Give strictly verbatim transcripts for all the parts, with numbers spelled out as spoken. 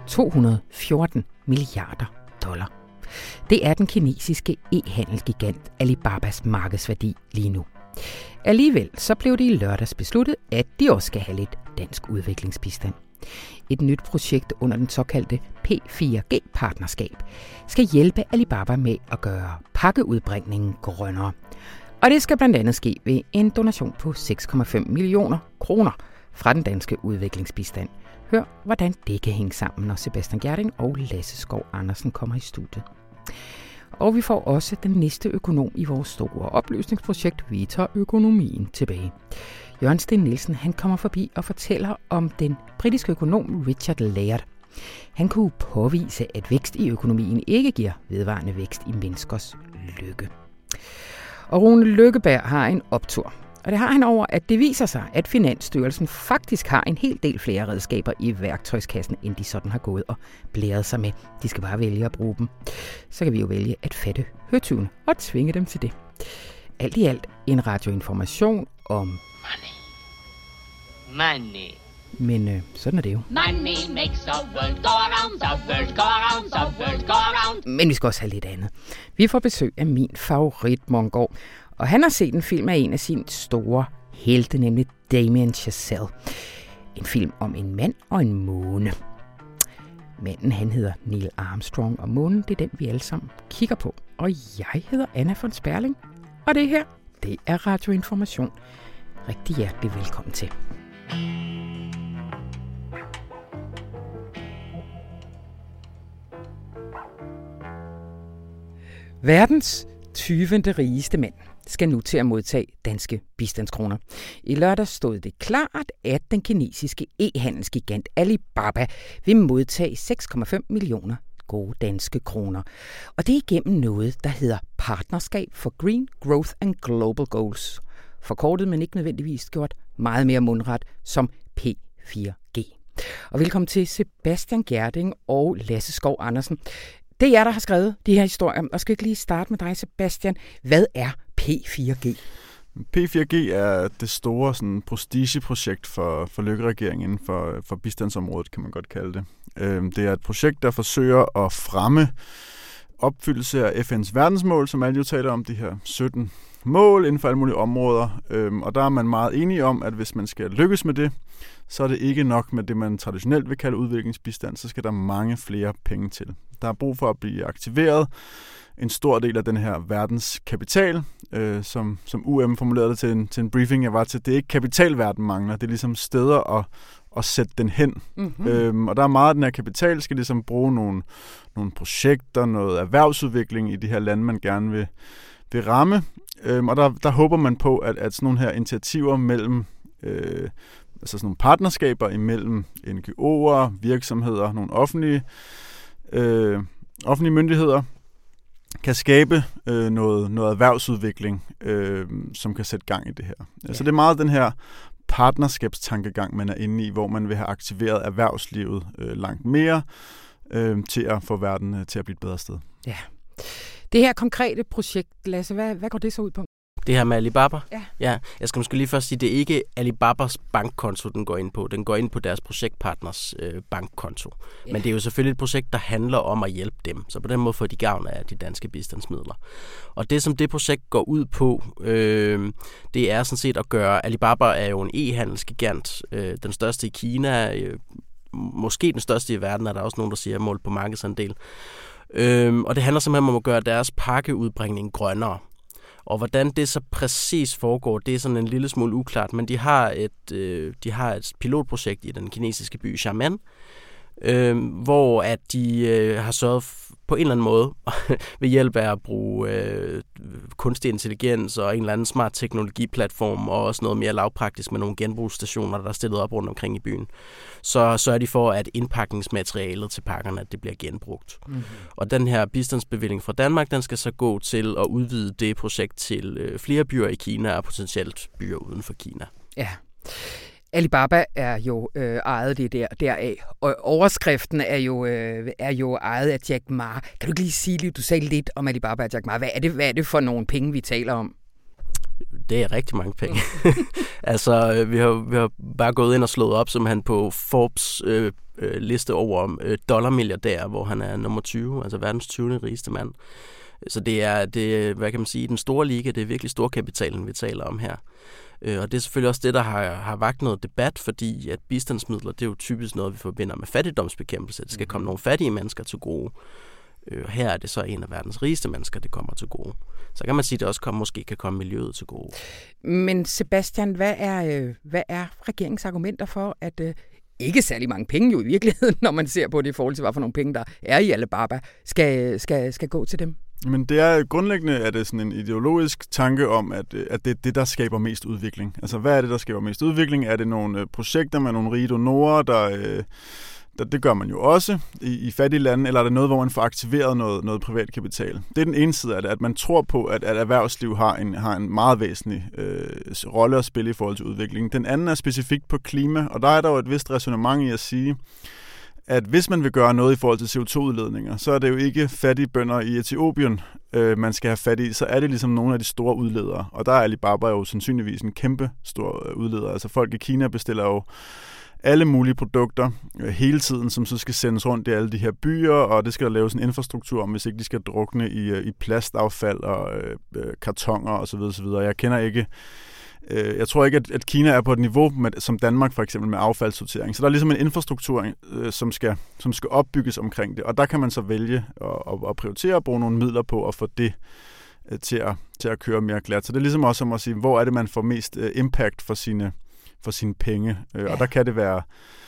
to hundrede og fjorten milliarder dollar. Det er den kinesiske e-handelsgigant Alibabas markedsværdi lige nu. Alligevel så blev det i lørdags besluttet, at de også skal have lidt dansk udviklingsbistand. Et nyt projekt under den såkaldte P fire G-partnerskab skal hjælpe Alibaba med at gøre pakkeudbringningen grønnere. Og det skal blandt andet ske ved en donation på seks komma fem millioner kroner fra den danske udviklingsbistand. Hør, hvordan det kan hænge sammen, når Sebastian Gjerding og Lasse Skov Andersen kommer i studiet. Og vi får også den næste økonom i vores store oplysningsprojekt, Vi tager økonomien tilbage. Jørgen Sten Nielsen han kommer forbi og fortæller om den britiske økonom Richard Laird. Han kunne påvise, at vækst i økonomien ikke giver vedvarende vækst i menneskers lykke. Og Rune Lykkeberg har en optur. Og det har han over, at det viser sig, at Finansstyrelsen faktisk har en hel del flere redskaber i værktøjskassen, end de sådan har gået og blæret sig med. De skal bare vælge at bruge dem. Så kan vi jo vælge at fatte høtyvene og tvinge dem til det. Alt i alt en radioinformation om money. Money. Men øh, sådan er det jo. Money makes the world go around, the world go around, the world go around. Men vi skal også have lidt andet. Vi får besøg af min favorit Mongård. Og han har set en film af en af sine store helte, nemlig Damien Chazelle. En film om en mand og en måne. Manden han hedder Neil Armstrong, og månen det er den, vi alle sammen kigger på. Og jeg hedder Anna von Sperling, og det her, det er Radioinformation. Rigtig hjertelig velkommen til. Verdens tyvende rigeste mand skal nu til at modtage danske bistandskroner. I lørdag stod det klart, at den kinesiske e-handelsgigant Alibaba vil modtage seks komma fem millioner gode danske kroner. Og det er igennem noget, der hedder Partnerskab for Green Growth and Global Goals. Forkortet, men ikke nødvendigvis gjort meget mere mundret som P fire G. Og velkommen til Sebastian Gjerding og Lasse Skov Andersen. Det er jer, der har skrevet de her historier, og skal ikke lige starte med dig, Sebastian. Hvad er P fire G? P fire G er det store sådan, prestigeprojekt for, for Løkke-regeringen inden for, for bistandsområdet, kan man godt kalde det. Det er et projekt, der forsøger at fremme opfyldelse af F N's verdensmål, som alle jo taler om, de her sytten mål inden for alle mulige områder. Og der er man meget enige om, at hvis man skal lykkes med det, så er det ikke nok med det, man traditionelt vil kalde udviklingsbistand, så skal der mange flere penge til. Der er brug for at blive aktiveret en stor del af den her verdenskapital, øh, som, som U M formulerede det til en, til en briefing, jeg var til. Det er ikke kapitalverden mangler, det er ligesom steder at, at sætte den hen. Mm-hmm. Øhm, og der er meget af den her kapital, skal ligesom bruge nogle, nogle projekter, noget erhvervsudvikling i de her lande, man gerne vil, vil ramme. Øhm, og der, der håber man på, at, at sådan nogle her initiativer mellem øh, altså sådan nogle partnerskaber imellem N G O'er, virksomheder, nogle offentlige, øh, offentlige myndigheder, kan skabe øh, noget, noget erhvervsudvikling, øh, som kan sætte gang i det her. Ja. Så det er meget den her partnerskabstankegang, man er inde i, hvor man vil have aktiveret erhvervslivet øh, langt mere øh, til at få verden øh, til at blive et bedre sted. Ja. Det her konkrete projekt, Lasse, hvad, hvad går det så ud på? Det her med Alibaba? Ja. ja. Jeg skal måske lige først sige, det er ikke Alibabas bankkonto, den går ind på. Den går ind på deres projektpartners øh, bankkonto. Ja. Men det er jo selvfølgelig et projekt, der handler om at hjælpe dem. Så på den måde får de gavn af de danske bistandsmidler. Og det, som det projekt går ud på, øh, det er sådan set at gøre... Alibaba er jo en e-handelsgigant. Øh, den største i Kina. Øh, måske den største i verden, er der også nogen, der siger mål på markedsandel. Øh, og det handler simpelthen om at gøre deres pakkeudbringning grønnere. Og hvordan det så præcis foregår, det er sådan en lille smule uklart, men de har et, øh, de har et pilotprojekt i den kinesiske by Xiamen, øh, hvor at de øh, har sørget f- på en eller anden måde ved hjælp af at bruge øh, kunstig intelligens og en eller anden smart teknologiplatform og også noget mere lavpraktisk med nogle genbrugsstationer, der er stillet op rundt omkring i byen. Så sørger de for, at indpakningsmaterialet til pakkerne, at det bliver genbrugt. Mm-hmm. Og den her bistandsbevilling fra Danmark, den skal så gå til at udvide det projekt til øh, flere byer i Kina og potentielt byer uden for Kina. Ja. Alibaba er jo øh, ejet det der deraf, og overskriften er jo, øh, er jo ejet af Jack Ma. Kan du ikke lige sige lidt, du sagde lidt om Alibaba og Jack Ma. Hvad er det, hvad er det for nogle penge, vi taler om? Det er rigtig mange penge. altså, vi har, vi har bare gået ind og slået op, som han på Forbes øh, øh, liste over øh, dollarmilliardærer, hvor han er nummer tyve, altså verdens tyvende rigeste mand. Så det er, det, hvad kan man sige, den store liga, det er virkelig storkapitalen, vi taler om her. Øh, og det er selvfølgelig også det, der har, har vagt noget debat, fordi at bistandsmidler, det er jo typisk noget, vi forbinder med fattigdomsbekæmpelse. Det skal komme nogle fattige mennesker til gode. Øh, her er det så en af verdens rigeste mennesker, det kommer til gode. Så kan man sige, at det også kom, måske kan komme miljøet til gode. Men Sebastian, hvad er, øh, hvad er regeringens argumenter for, at øh, ikke særlig mange penge jo i virkeligheden, når man ser på det i forhold til, hvad for nogle penge, der er i Alibaba, skal, skal, skal gå til dem? Men det er grundlæggende er det sådan en ideologisk tanke om, at, at det er det, der skaber mest udvikling. Altså, hvad er det, der skaber mest udvikling? Er det nogle projekter med nogle rige donorer, der... der det gør man jo også i, i fattige lande, eller er det noget, hvor man får aktiveret noget, noget privat kapital? Det er den ene side af det, at man tror på, at, at erhvervsliv har en, har en meget væsentlig øh, rolle at spille i forhold til udviklingen. Den anden er specifikt på klima, og der er der jo et vist ræsonnement i at sige, at hvis man vil gøre noget i forhold til C O to udledninger, så er det jo ikke fattige bønder i Etiopien, øh, man skal have fat i, så er det ligesom nogle af de store udledere. Og der er Alibaba jo sandsynligvis en kæmpe stor udleder. Altså folk i Kina bestiller jo alle mulige produkter øh, hele tiden, som så skal sendes rundt i alle de her byer, og det skal der laves en infrastruktur om, hvis ikke de skal drukne i, øh, i plastaffald og øh, kartoner osv. osv. Jeg kender ikke Jeg tror ikke, at Kina er på et niveau med, som Danmark for eksempel med affaldssortering. Så der er ligesom en infrastruktur, øh, som, skal, som skal opbygges omkring det. Og der kan man så vælge at, at, at prioritere at bruge nogle midler på at få det øh, til, at, til at køre mere glat. Så det er ligesom også om at sige, hvor er det, man får mest øh, impact for sine, for sine penge. Øh, ja. Og der kan det være...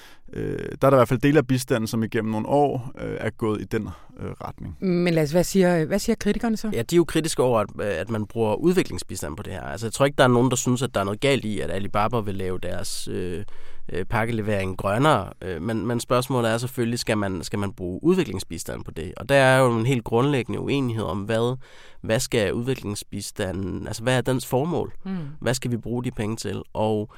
Øh, der er der i hvert fald dele af bistanden, som igennem nogle år øh, er gået i den øh, retning. Men lad os, hvad siger, hvad siger kritikerne så? Ja, de er jo kritiske over, at, at man bruger udviklingsbistand på det her. Altså, jeg tror ikke, der er nogen, der synes, at der er noget galt i, at Alibaba vil lave deres øh, øh, pakkelevering grønnere. Øh, men, men spørgsmålet er selvfølgelig, skal man, skal man bruge udviklingsbistand på det? Og der er jo en helt grundlæggende uenighed om, hvad, hvad skal udviklingsbistanden, altså hvad er dens formål? Mm. Hvad skal vi bruge de penge til? Og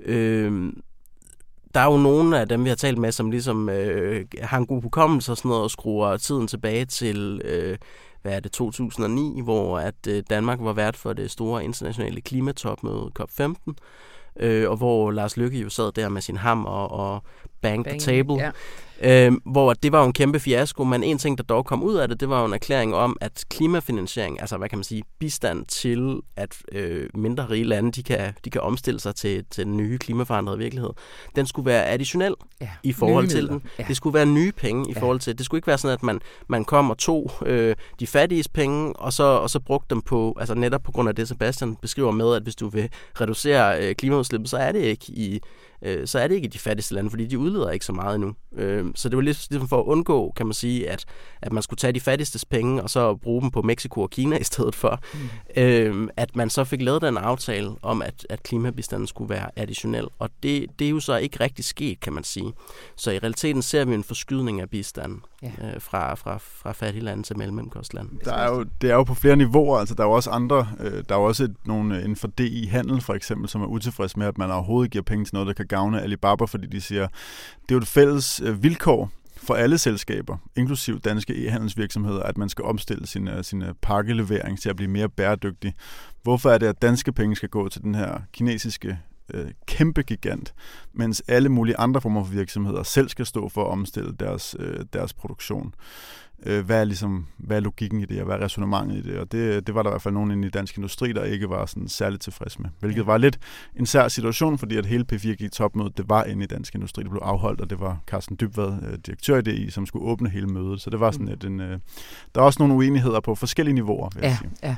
øh, der er jo nogle af dem, vi har talt med, som ligesom øh, har en god hukommelse og sådan noget, og skruer tiden tilbage til, øh, hvad er det, to tusind og ni, hvor at øh, Danmark var vært for det store internationale klimatopmøde COP femten, øh, og hvor Lars Løkke jo sad der med sin hammer og, og bang, bang the table. Yeah. Øh, hvor det var jo en kæmpe fiasko, men en ting, der dog kom ud af det, det var jo en erklæring om, at klimafinansiering, altså hvad kan man sige, bistand til, at øh, mindre rige lande, de kan, de kan omstille sig til, til den nye klimaforandrede virkelighed, den skulle være additionel ja, i forhold til den. Ja. Det skulle være nye penge i ja. forhold til, det skulle ikke være sådan, at man, man kom og tog øh, de fattiges penge, og så, og så brugte dem på, altså netop på grund af det, Sebastian beskriver med, at hvis du vil reducere øh, klimaudslippet, så er det ikke i så er det ikke i de fattigste lande, fordi de udleder ikke så meget endnu. Så det var ligesom for at undgå, kan man sige, at, at man skulle tage de fattigstes penge, og så bruge dem på Mexico og Kina i stedet for. Mm. At man så fik lavet den aftale om, at, at klimabistanden skulle være additionel. Og det, det er jo så ikke rigtig sket, kan man sige. Så i realiteten ser vi en forskydning af bistanden ja. øh, fra, fra, fra fattige lande til mellemindkomstlande. Der er jo, det er jo på flere niveauer. Altså, der er jo også andre, øh, der er jo også et, nogle inden for D I-handel for eksempel, som er utilfreds med, at man overhovedet giver penge til noget, der kan gavne Alibaba, fordi de siger, det er jo et fælles øh, vilkår for alle selskaber, inklusiv danske e-handelsvirksomheder, at man skal omstille sin, sin pakkelevering til at blive mere bæredygtig. Hvorfor er det, at danske penge skal gå til den her kinesiske øh, kæmpe gigant, mens alle mulige andre former for virksomheder selv skal stå for at omstille deres, øh, deres produktion? Hvad er, ligesom, hvad er logikken i det, og hvad er ræsonnementet i det? Og det, det var der i hvert fald nogen inde i dansk industri, der ikke var sådan særligt tilfreds med. Hvilket var lidt en sær situation, fordi at hele P fire G-topmødet, det var inde i dansk industri, det blev afholdt, og det var Carsten Dybvad, direktør i D I, som skulle åbne hele mødet. Så det var sådan, at en, der er også nogle uenigheder på forskellige niveauer, vil jeg ja, sige. Ja.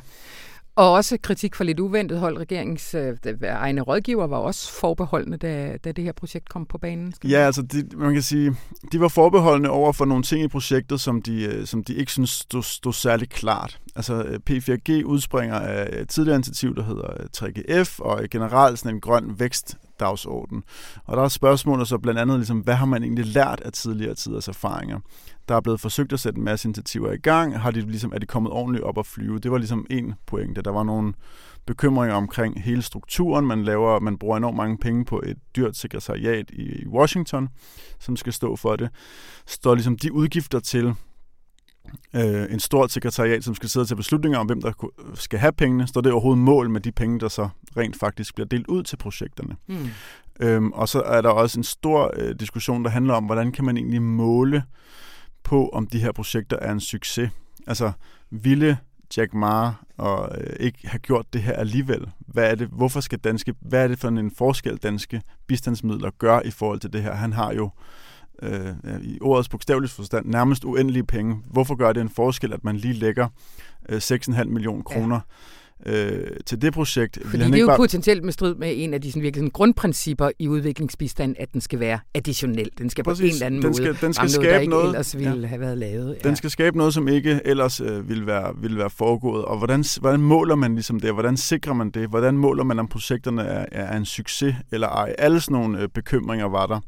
Og også kritik for lidt uventet hold. Regeringens øh, egne rådgiver var også forbeholdende, da, da det her projekt kom på banen. Ja, altså de, man kan sige, de var forbeholdende over for nogle ting i projektet, som de, som de ikke synes stod, stod særlig klart. Altså P fire G udspringer af et tidligere initiativ, der hedder tre G F, og generelt sådan en grøn vækst dagsorden. Og der er spørgsmålet så blandt andet, ligesom, hvad har man egentlig lært af tidligere tiders erfaringer? Der er blevet forsøgt at sætte en masse initiativer i gang. Har de ligesom, er de kommet ordentligt op at flyve? Det var ligesom en pointe. Der var nogle bekymringer omkring hele strukturen. Man laver, man bruger enormt mange penge på et dyrt sekretariat i Washington, som skal stå for det. Står ligesom de udgifter til øh, en stort sekretariat, som skal sidde til beslutninger om, hvem der skal have pengene. Står det overhovedet mål med de penge, der så rent faktisk bliver delt ud til projekterne? Mm. Øhm, og så er der også en stor øh, diskussion, der handler om, hvordan kan man egentlig måle på, om de her projekter er en succes. Altså, ville Jack Ma og øh, ikke have gjort det her alligevel? Hvad er det, hvorfor skal danske, hvad er det for en forskel, danske bistandsmidler gør i forhold til det her? Han har jo øh, i ordets bogstavelige forstand nærmest uendelige penge. Hvorfor gør det en forskel, at man lige lægger øh, seks komma fem millioner kroner ja. Øh, til det projekt? Fordi det er jo bare potentielt med strid med en af de sådan, virkelig sådan, grundprincipper i udviklingsbistand, at den skal være additionel. Den skal Præcis. På en eller anden den måde skal, den skal noget, skabe der ikke noget, ellers ville ja. have været lavet. Ja. Den skal skabe noget, som ikke ellers øh, ville, være, ville være foregået. Og hvordan, hvordan måler man ligesom det? Hvordan sikrer man det? Hvordan måler man, om projekterne er, er en succes eller ej? Alle sådan nogle øh, bekymringer var der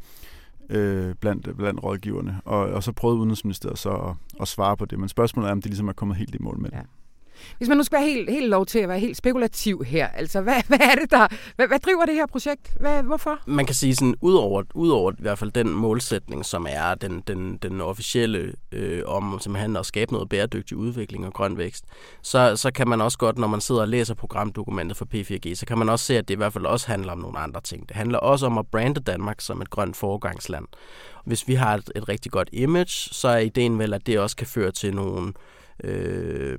øh, blandt, blandt rådgiverne. Og, og så prøvede Udenrigsministeriet så at, at svare på det. Men spørgsmålet er, om de ligesom er kommet helt i mål med det. Ja. Hvis man nu skal være helt, helt lov til at være helt spekulativ her, altså hvad, hvad er det der, hvad, hvad driver det her projekt? Hvad, hvorfor? Man kan sige sådan, udover, udover i hvert fald den målsætning, som er den, den, den officielle øh, om simpelthen at skabe noget bæredygtig udvikling og grøn vækst, så, så kan man også godt, når man sidder og læser programdokumentet for P fire G, så kan man også se, at det i hvert fald også handler om nogle andre ting. Det handler også om at brande Danmark som et grønt foregangsland. Hvis vi har et, et rigtig godt image, så er ideen vel, at det også kan føre til nogle Øh,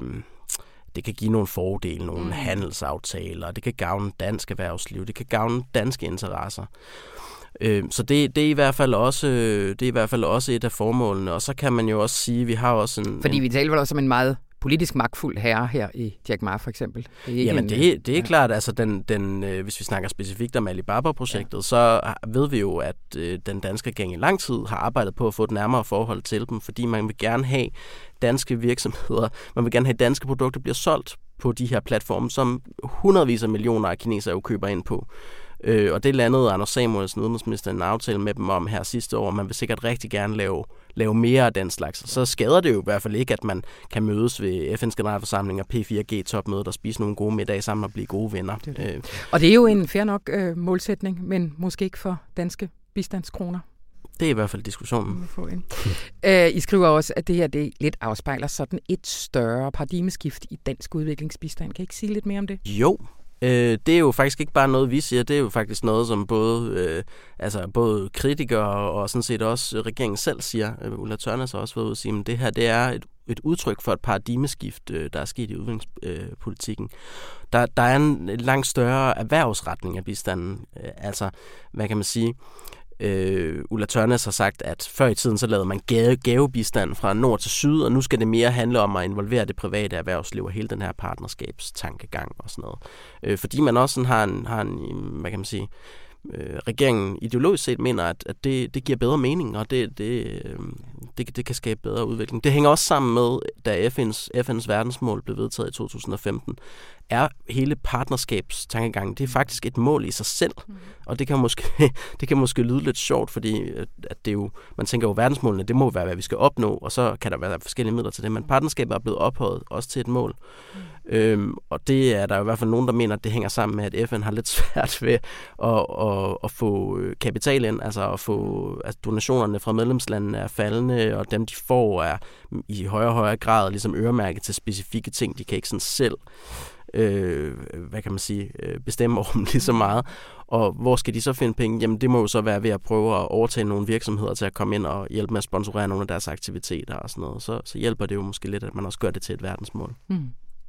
det kan give nogle fordele, nogle mm. handelsaftaler, det kan gavne dansk erhvervsliv, det kan gavne danske interesser. Øh, så det, det er i hvert fald også det er i hvert fald også et af formålene, og så kan man jo også sige, vi har også en fordi en, vi taler vel også om en meget politisk magtfuld herre her i Jack Ma for eksempel. Det er Jamen en, det, det er ja. klart, altså den, den, øh, hvis vi snakker specifikt om Alibaba-projektet, ja. så ved vi jo, at øh, den danske regering i lang tid har arbejdet på at få et nærmere forhold til dem, fordi man vil gerne have danske virksomheder, man vil gerne have danske produkter bliver solgt på de her platforme, som hundredvis af millioner af kinesere jo køber ind på. Øh, og det landede Anders Samuelsen, udenrigsminister, en aftale med dem om her sidste år. Man vil sikkert rigtig gerne lave, lave mere af den slags. Så skader det jo i hvert fald ikke, at man kan mødes ved F N's generalforsamling og P fire G-topmødet og spise nogle gode middage sammen og blive gode venner. Det det. Øh. Og det er jo en fair nok øh, målsætning, men måske ikke for danske bistandskroner. Det er i hvert fald diskussionen. øh, I skriver også, at det her det lidt afspejler sådan et større paradigmeskift i dansk udviklingsbistand. Kan I ikke sige lidt mere om det? Jo. Øh, det er jo faktisk ikke bare noget, vi siger. Det er jo faktisk noget, som både, øh, altså både kritikere og sådan set også regeringen selv siger. Øh, Ulla Tørnæs har også været ude at sige, at det her det er et, et udtryk for et paradigmeskift, øh, der er sket i udviklingspolitikken. Der, der er en langt større erhvervsretning af bistanden. Øh, altså, hvad kan man sige? Øh, Ulla Tørnæs har sagt, at før i tiden så lavede man gave, gavebistand fra nord til syd, og nu skal det mere handle om at involvere det private erhvervsliv og hele den her partnerskabstankegang og sådan noget. Øh, fordi man også sådan har en, har en, hvad kan man sige, øh, regeringen ideologisk set mener, at, at det, det giver bedre mening, og det, det, øh, det, det kan skabe bedre udvikling. Det hænger også sammen med, da F N's, F N's verdensmål blev vedtaget i to tusind og femten, er hele partnerskabstankegangen, det er faktisk et mål i sig selv, mm. og det kan måske det kan måske lyde lidt sjovt, fordi at det er jo, man tænker jo, verdensmålene, det må være, hvad vi skal opnå, og så kan der være forskellige midler til det, men partnerskabet er blevet ophøjet også til et mål. Mm. Øhm, og det er der i hvert fald nogen, der mener, at det hænger sammen med, at F N har lidt svært ved at, at, at få kapital ind, altså at få altså donationerne fra medlemslandene er faldende, og dem, de får, er i højere og højere grad ligesom øremærket til specifikke ting, de kan ikke sådan selv Øh, hvad kan man sige, øh, bestemme over dem lige så meget. Og hvor skal de så finde penge? Jamen det må jo så være ved at prøve at overtage nogle virksomheder til at komme ind og hjælpe med at sponsorere nogle af deres aktiviteter og sådan noget. Så, så hjælper det jo måske lidt, at man også gør det til et verdensmål. Mm.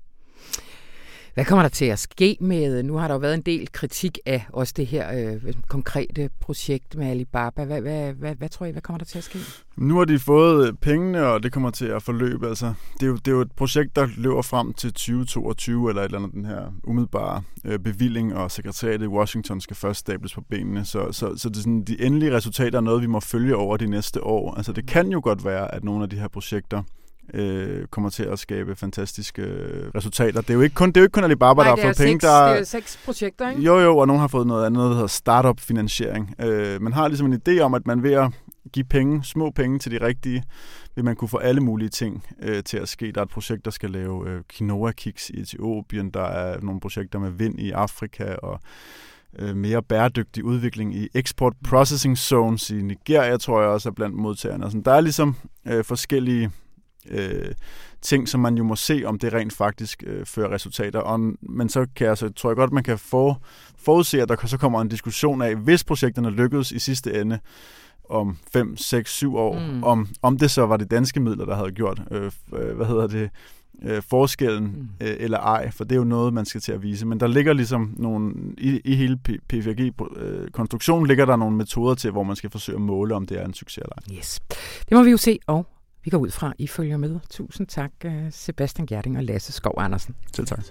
Hvad kommer der til at ske med, nu har der jo været en del kritik af også det her øh, konkrete projekt med Alibaba. Hvad, hvad, hvad, hvad tror I, hvad kommer der til at ske? Nu har de fået pengene, og det kommer til at forløbe. Altså, det, er jo, det er jo et projekt, der løber frem til tyve toogtyve, eller et eller andet, den her umiddelbare øh, bevilling, og sekretariatet i Washington skal først stables på benene. Så, så, så det er sådan, de endelige resultater er noget, vi må følge over de næste år. Altså, det kan jo godt være, at nogle af de her projekter Øh, kommer til at skabe fantastiske øh, resultater. Det er jo ikke kun, det er jo ikke kun Alibaba, Nej, der har fået seks, penge. Der det er seks projekter, ikke? Jo, jo, og nogen har fået noget andet, der hedder startup-finansiering. Øh, man har ligesom en idé om, at man ved at give penge, små penge til de rigtige, vil man kunne få alle mulige ting øh, til at ske. Der er et projekt, der skal lave øh, quinoa-kiks i Etiopien. Der er nogle projekter med vind i Afrika, og øh, mere bæredygtig udvikling i export processing zones i Nigeria, tror jeg også er blandt modtagerne. Altså, der er ligesom øh, forskellige øh, ting, som man jo må se, om det rent faktisk øh, fører resultater. Og, men så kan jeg, så tror jeg godt, man kan for, forudse, at der så kommer en diskussion af, hvis projekterne lykkedes i sidste ende om fem, seks, syv år, mm. om, om det så var de danske midler, der havde gjort, øh, hvad hedder det, øh, forskellen mm. øh, eller ej, for det er jo noget, man skal til at vise. Men der ligger ligesom nogle, i, i hele P F R G-konstruktionen ligger der nogle metoder til, hvor man skal forsøge at måle, om det er en succes eller ej. Yes. Det må vi jo se, og vi går ud fra, I følger med. Tusind tak, Sebastian Gjerding og Lasse Skov Andersen. Selv tak.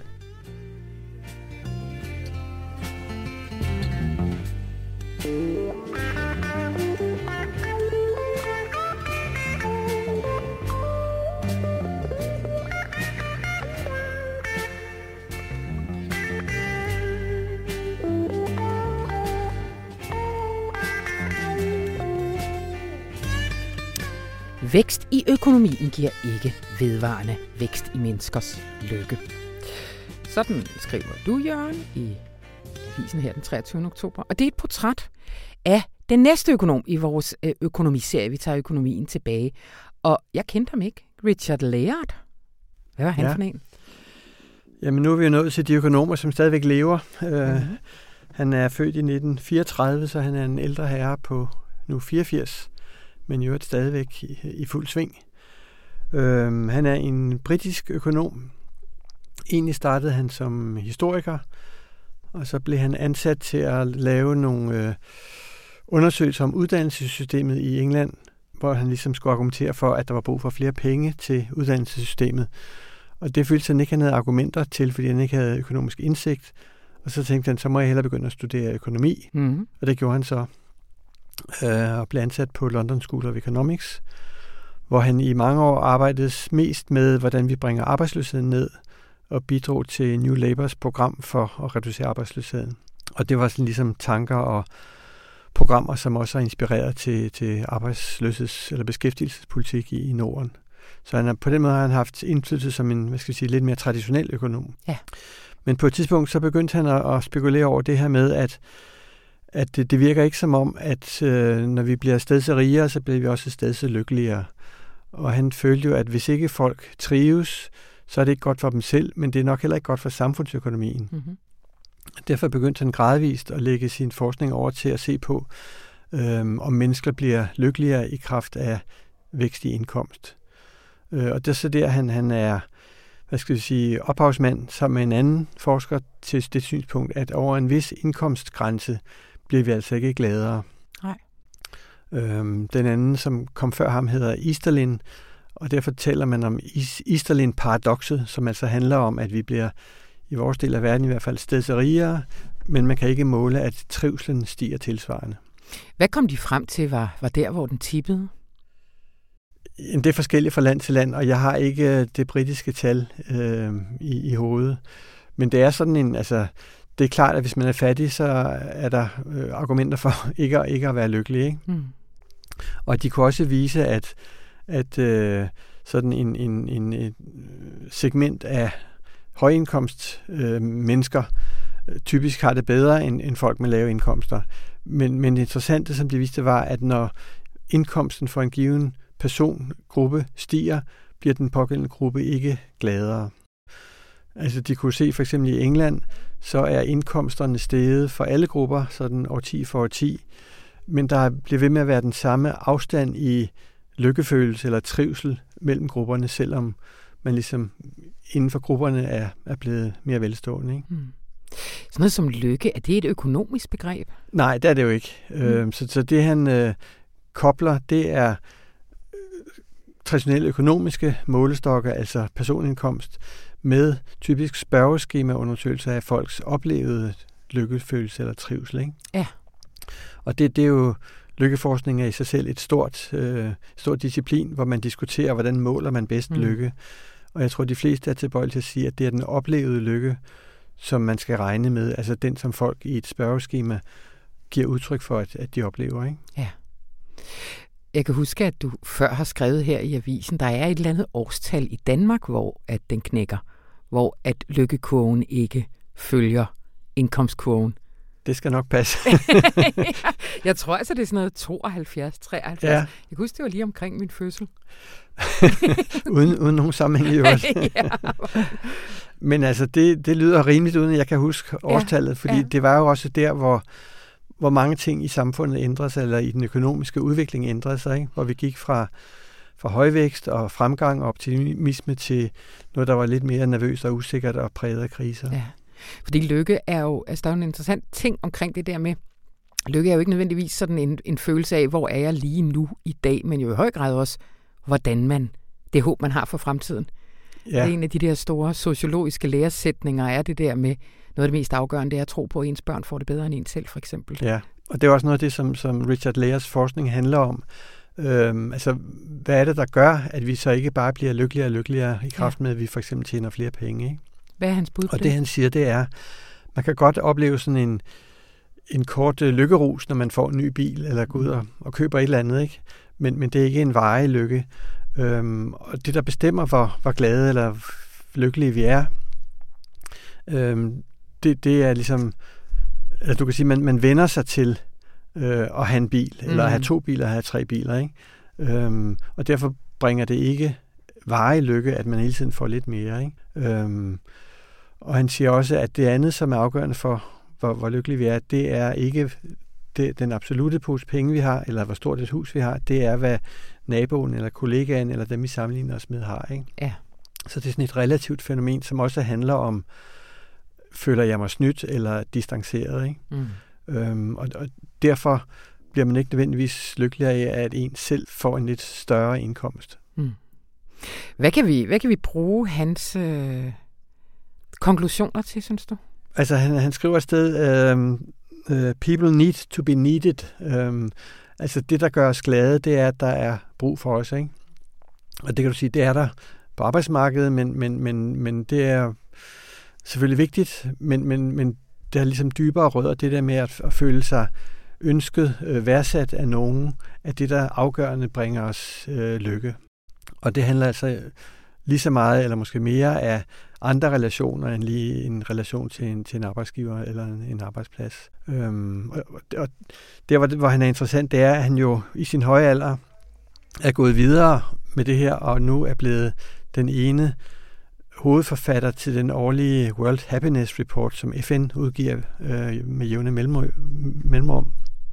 Vækst i økonomien giver ikke vedvarende vækst i menneskers lykke. Sådan skriver du, Jørgen, i avisen her den treogtyvende oktober. Og det er et portræt af den næste økonom i vores økonomiserie. Vi tager økonomien tilbage. Og jeg kendte ham ikke. Richard Layard. Hvad var han ja. for en? Jamen nu er vi jo nået til de økonomer, som stadigvæk lever. Mm-hmm. Uh, han er født i nitten fireogtredive, så han er en ældre herre på nu fireogfirs. Men i øvrigt stadigvæk i, i fuld sving. Øhm, han er en britisk økonom. Egentlig startede han som historiker, og så blev han ansat til at lave nogle øh, undersøgelser om uddannelsessystemet i England, hvor han ligesom skulle argumentere for, at der var brug for flere penge til uddannelsessystemet. Og det følte han ikke, han havde argumenter til, fordi han ikke havde økonomisk indsigt. Og så tænkte han, så må jeg hellere begynde at studere økonomi. Mm. Og det gjorde han så. Og blev ansat på London School of Economics, hvor han i mange år arbejdede mest med, hvordan vi bringer arbejdsløsheden ned, og bidrog til New Labours program for at reducere arbejdsløsheden. Og det var sådan ligesom tanker og programmer, som også har inspireret til, til arbejdsløsheds- eller beskæftigelsespolitik i, i Norden. Så han er, på den måde har han haft indflydelse som en, hvad skal jeg sige, lidt mere traditionel økonom. Ja. Men på et tidspunkt så begyndte han at, at spekulere over det her med, at at det, det virker ikke som om, at øh, når vi bliver stadig så rigere, så bliver vi også stadig så lykkeligere. Og han følte jo, at hvis ikke folk trives, så er det ikke godt for dem selv, men det er nok heller ikke godt for samfundsøkonomien. Mm-hmm. Derfor begyndte han gradvist at lægge sin forskning over til at se på, øh, om mennesker bliver lykkeligere i kraft af vækst i indkomst. Øh, og det er så der, han, han er hvad skal jeg sige, ophavsmand sammen med en anden forsker til det synspunkt, at over en vis indkomstgrænse bliver vi altså ikke gladere. Nej. Øhm, den anden, som kom før ham, hedder Easterlin, og derfor taler man om Easterlin-paradokset, som altså handler om, at vi bliver i vores del af verden i hvert fald stadig rigere, men man kan ikke måle, at trivslen stiger tilsvarende. Hvad kom de frem til, var, var der, hvor den tippede? Det er forskelligt fra land til land, og jeg har ikke det britiske tal øh, i, i hovedet. Men det er sådan en, altså, det er klart, at hvis man er fattig, så er der øh, argumenter for ikke at, ikke at være lykkelig, ikke? Mm. Og de kunne også vise, at, at øh, sådan en, en, en, en segment af højindkomst øh, mennesker øh, typisk har det bedre end, end folk med lave indkomster. Men, men det interessante, som de viste, var, at når indkomsten for en given persongruppe stiger, bliver den pågældende gruppe ikke gladere. Altså de kunne se for eksempel i England, så er indkomsterne steget for alle grupper, sådan årti for årti, men der bliver ved med at være den samme afstand i lykkefølelse eller trivsel mellem grupperne, selvom man ligesom inden for grupperne er, er blevet mere velstående. Ikke? Mm. Sådan noget som lykke, er det et økonomisk begreb? Nej, det er det jo ikke. Mm. Øh, så, så det han øh, kobler, det er traditionelle økonomiske målestokker, altså personindkomst, med typisk spørgeskemaundersøgelser af folks oplevede lykkefølelse eller trivsel. Ikke? Ja. Og det, det er jo, lykkeforskning er i sig selv et stort, øh, stort disciplin, hvor man diskuterer, hvordan måler man bedst mm. lykke. Og jeg tror, de fleste er tilbøjelige til at sige, at det er den oplevede lykke, som man skal regne med, altså den, som folk i et spørgeskema giver udtryk for, at, at de oplever. Ikke? Ja. Jeg kan huske, at du før har skrevet her i avisen, der er et eller andet årstal i Danmark, hvor at den knækker, hvor at lykkekurven ikke følger indkomstkurven. Det skal nok passe. Jeg tror altså, det er sådan noget tooghalvfjerds, treoghalvfjerds. Ja. Jeg kan huske, det var lige omkring min fødsel. uden, uden nogen sammenhæng i øvrigt. Ja. Men altså, det, det lyder rimeligt, uden at jeg kan huske årstallet, ja. fordi ja. det var jo også der, hvor, hvor mange ting i samfundet ændrede sig, eller i den økonomiske udvikling ændrede sig, ikke? Hvor vi gik fra, fra højvækst og fremgang og optimisme til noget, der var lidt mere nervøst og usikkert og præget af kriser. Ja. Fordi lykke er jo, altså der er jo en interessant ting omkring det der med, lykke er jo ikke nødvendigvis sådan en, en følelse af, hvor er jeg lige nu i dag, men jo i høj grad også, hvordan man, det håb, man har for fremtiden. Ja. Det er en af de der store sociologiske læresætninger, er det der med, noget af det mest afgørende, det er at tro på, at ens børn får det bedre end en selv, for eksempel. Ja, og det er også noget af det, som, som Richard Leyers forskning handler om. Øhm, altså, hvad er det, der gør, at vi så ikke bare bliver lykkeligere og lykkeligere i kraft med, at vi for eksempel tjener flere penge, ikke? Hvad er hans bud på Og det, han siger, det er, man kan godt opleve sådan en, en kort uh, lykkerus, når man får en ny bil, eller går ud og, og køber et eller andet, ikke? Men, men det er ikke en varig lykke. Øhm, og det, der bestemmer, hvor, hvor glade eller lykkelige vi er, øhm, det, det er ligesom, altså du kan sige, man, man vender sig til øh, at have en bil, mm. eller at have to biler, have tre biler, ikke? Øhm, og derfor bringer det ikke varig lykke, at man hele tiden får lidt mere, ikke? Øhm, og han siger også, at det andet, som er afgørende for, hvor, hvor lykkelige vi er, det er ikke det, den absolute pose penge, vi har, eller hvor stort et hus vi har, det er, hvad naboen eller kollegaen, eller dem, vi sammenligner os med, har, ikke? Ja. Så det er sådan et relativt fænomen, som også handler om, føler jeg mig snydt eller distanceret, ikke? Mm. Øhm, og, og derfor bliver man ikke nødvendigvis lykkeligere af, at en selv får en lidt større indkomst. Mm. Hvad kan vi, hvad kan vi bruge hans øh, konklusioner til, synes du? Altså, han, han skriver et sted, øh, øh, people need to be needed. Øh, altså, det, der gør os glade, det er, at der er brug for os, ikke? Og det kan du sige, det er der på arbejdsmarkedet, men, men, men, men det er selvfølgelig vigtigt, men, men, men det er ligesom dybere rødder, det der med at, at føle sig ønsket, øh, værdsat af nogen, at det, der afgørende bringer os øh, lykke. Og det handler altså lige så meget, eller måske mere, af andre relationer, end lige en relation til en, til en arbejdsgiver eller en, en arbejdsplads. Øhm, og, og der, hvor, hvor han er interessant, det er, at han jo i sin høje alder er gået videre med det her, og nu er blevet den ene hovedforfatter til den årlige World Happiness Report, som F N udgiver øh, med jævne mellemrum.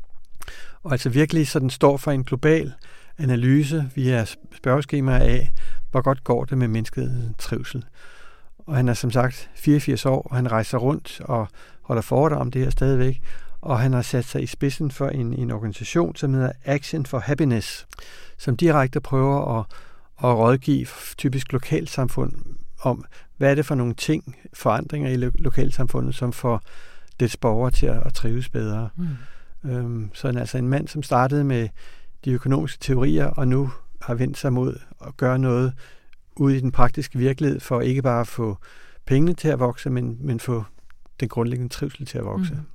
Og altså virkelig sådan står for en global analyse via spørgeskemaer af, hvor godt går det med menneskets trivsel. Og han er som sagt fireogfirs år, og han rejser rundt og holder foredrag om det her stadigvæk, og han har sat sig i spidsen for en, en organisation, som hedder Action for Happiness, som direkte prøver at, at rådgive typisk lokalsamfund om, hvad er det for nogle ting, forandringer i lo- lokalsamfundet, som får dets borgere til at, at trives bedre. Mm. Øhm, så han er altså en mand, som startede med de økonomiske teorier, og nu har vendt sig mod at gøre noget ude i den praktiske virkelighed, for ikke bare at få pengene til at vokse, men, men få den grundlæggende trivsel til at vokse. Mm.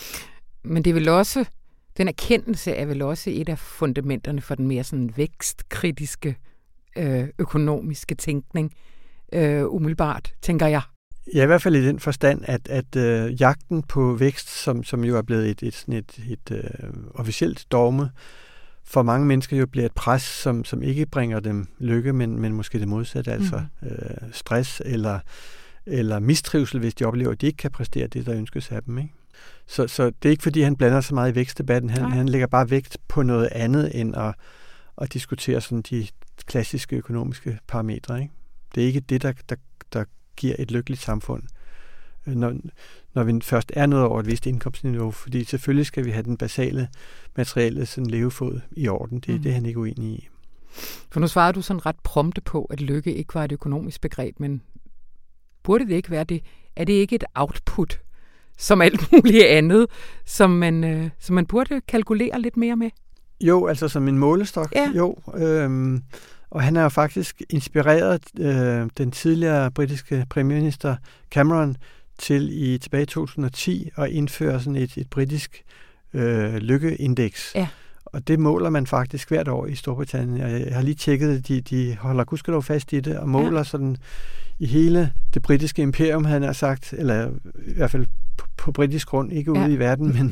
Men det er vel også, den erkendelse er vel også et af fundamenterne for den mere sådan vækstkritiske øh, økonomiske tænkning, øh, umiddelbart, tænker jeg. Ja, i hvert fald i den forstand, at, at øh, jagten på vækst, som, som jo er blevet et, et, sådan et, et øh, officielt dogme, for mange mennesker jo bliver et pres, som, som ikke bringer dem lykke, men, men måske det modsatte, altså mm. øh, stress eller, eller mistrivsel, hvis de oplever, at de ikke kan præstere det, der ønskes af dem, ikke? Så, så det er ikke, fordi han blander så meget i vækstdebatten. Han, han lægger bare vægt på noget andet, end at, at diskutere sådan de klassiske økonomiske parametre, ikke? Det er ikke det, der, der, der giver et lykkeligt samfund, når, når vi først er noget over et vist indkomstniveau, fordi selvfølgelig skal vi have den basale materielle sådan levefod i orden. Det er mm. det, han ikke uenig i. For nu svarede du sådan ret prompte på, at lykke ikke var et økonomisk begreb, men burde det ikke være det? Er det ikke et output, som alt muligt andet, som man, øh, som man burde kalkulere lidt mere med? Jo, altså som en målestok. Ja. Jo, øhm, og han har jo faktisk inspireret øh, den tidligere britiske premierminister Cameron til i tilbage i to tusind og ti at indføre sådan et, et britisk øh, lykkeindeks. Ja. Og det måler man faktisk hvert år i Storbritannien. Jeg har lige tjekket, de, de holder gudskelov fast i det, og måler ja. sådan i hele det britiske imperium, han har sagt, eller i hvert fald på, på britisk grund, ikke ude ja. i verden, men